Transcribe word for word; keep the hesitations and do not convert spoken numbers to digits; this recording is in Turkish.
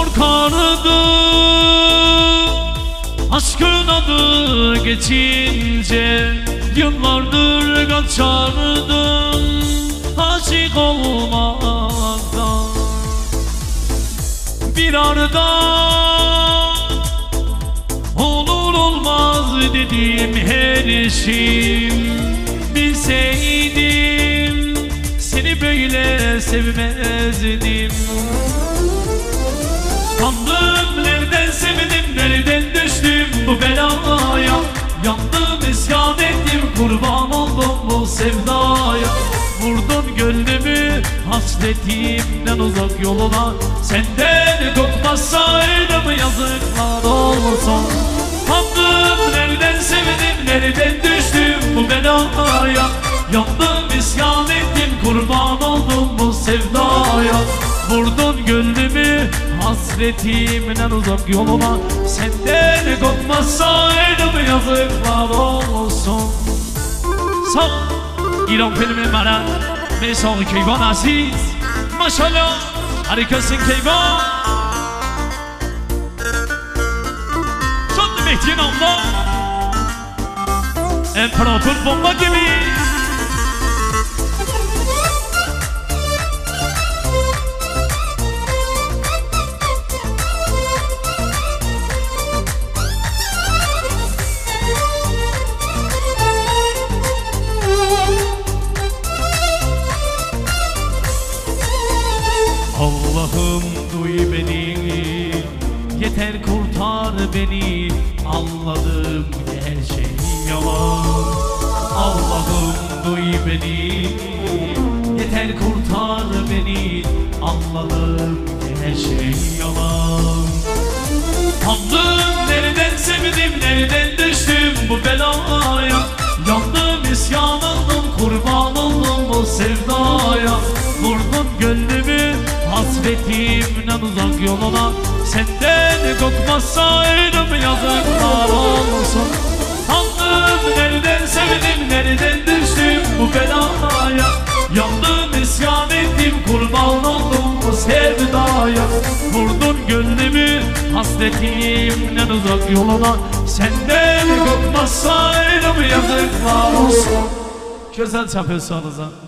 korkardım aşkın adı geçince, yıllardır kaçardım aşık olmaktan. Bir arada olur olmaz dediğim her şeyim, bilseydim seni böyle sevmezdim. Kandım, nereden sevdim, nereden düştüm bu belaya. Yandım, isyan ettim, kurban oldum bu sevdaya. Vurdun gönlümü hasretimden uzak yoluna. Senden kokmasaydım yazıklar olsun. Kandım, nereden sevdim, nereden düştüm bu belaya. Yandım, isyan ettim, kurban oldum bu sevdaya. Vurdun gönlümü hasretimden uzak yoluna. Senden kopmasaydım yazıklar olsun. Sağ İran filmi bana Mesal Keyvan Aziz. Maşallah harikasın Keyvan. Çok Mehdi'nin anda İmparator bomba gibi. Allah'ım duy beni, yeter kurtar beni. Anladım her şey yalan. Allah'ım duy beni, yeter kurtar beni. Anladım her şey yalan. Kandım, nereden sevdim, nereden düştüm bu belaya. Yandım, isyan oldum, kurban oldum bu sevdaya. Vurdun gönlümü hasretimden uzak yoluna. Senden kokmasaydım yazıklar olsun. Kandım, nereden sevdim, nereden düştüm bu belaya. Yandım, isyan ettim, kurban oldum bu sevdaya. Vurdun gönlümü hasretimden uzak yoluna. Senden kokmasaydım yazıklar olsun. Güzel çapıyorsunuz ha.